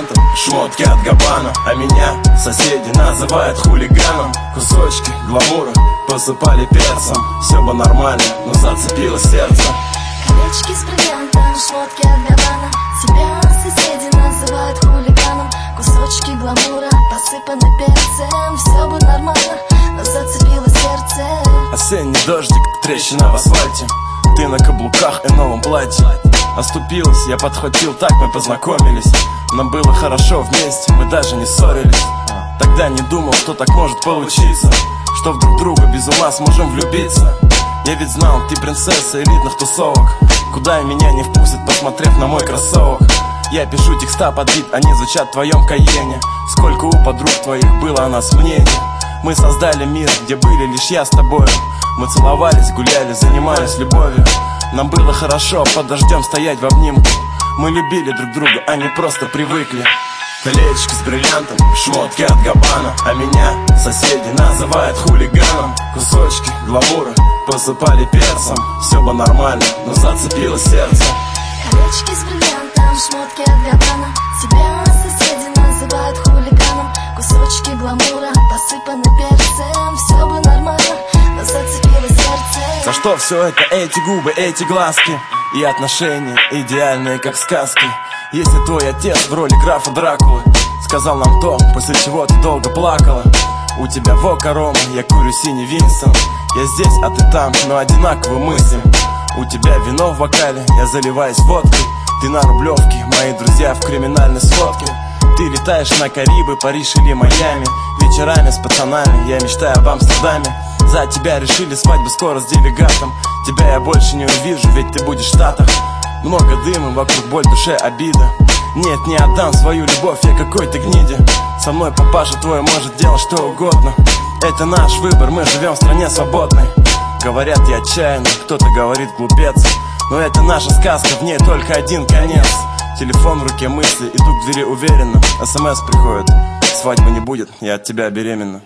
бриллиантом, шмотки от Габбана. А меня соседи называют хулиганом. Кусочки гламура посыпали перцем. Все бы нормально, но зацепило сердце. Колечки с бриллиантом, шмотки от Габбана. Тебя соседи называют хулиганом. Кусочки гламура посыпаны перцем. Все бы нормально, но зацепило сердце. Осенний дождик, трещина в асфальте. Ты на каблуках и новом платье. Оступилась, я подхватил, так мы познакомились. Нам было хорошо вместе, мы даже не ссорились. Тогда не думал, что так может получиться, что в друг друга без ума сможем влюбиться. Я ведь знал, ты принцесса элитных тусовок, куда меня не впустят, посмотрев на мой кроссовок. Я пишу текста под бит, они звучат в твоем Кайене. Сколько у подруг твоих было о нас мнений. Мы создали мир, где были лишь я с тобою. Мы целовались, гуляли, занимались любовью. Нам было хорошо под дождем стоять в обнимку. Мы любили друг друга, а не просто привыкли. Колечки с бриллиантом, шмотки от Габбана. А меня соседи называют хулиганом. Кусочки гламура посыпали перцем. Все бы нормально, но зацепило сердце. Колечки с бриллиантом, шмотки от Габбана. Тебя соседи называют хулиганом. Кусочки гламура посыпаны перцем. Все бы нормально, но зацепило сердце. За что все это? Эти губы, эти глазки и отношения идеальные, как сказки. Если твой отец в роли графа Дракулы сказал нам то, после чего ты долго плакала. У тебя вока Рома, я курю синий Винстон. Я здесь, а ты там, но одинаково мыслим. У тебя вино в бокале, я заливаюсь водкой. Ты на Рублевке, мои друзья в криминальной сводке. Ты летаешь на Карибы, Париж или Майами. Вечерами с пацанами, я мечтаю об Амстердаме. За тебя решили свадьбу скоро с делегатом. Тебя я больше не увижу, ведь ты будешь в Штатах. Много дыма, вокруг боль, душе обида. Нет, не отдам свою любовь я какой-то гниде. Со мной папаша твой может делать что угодно. Это наш выбор, мы живем в стране свободной. Говорят, я отчаянный, кто-то говорит глупец. Но это наша сказка, в ней только один конец. Телефон в руке, мысли, иду к двери уверенно. СМС приходит, свадьбы не будет, я от тебя беременна.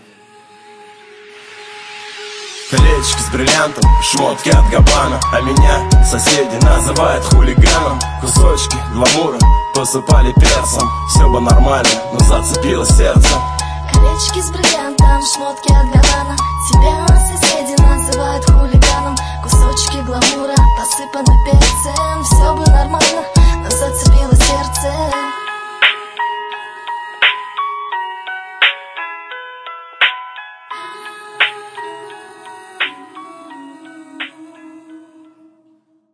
Колечки с бриллиантом, шмотки от Габбана. А меня соседи называют хулиганом. Кусочки гламура посыпали перцем. Все бы нормально, но зацепило сердце. Колечки с бриллиантом, шмотки от Габбана. Тебя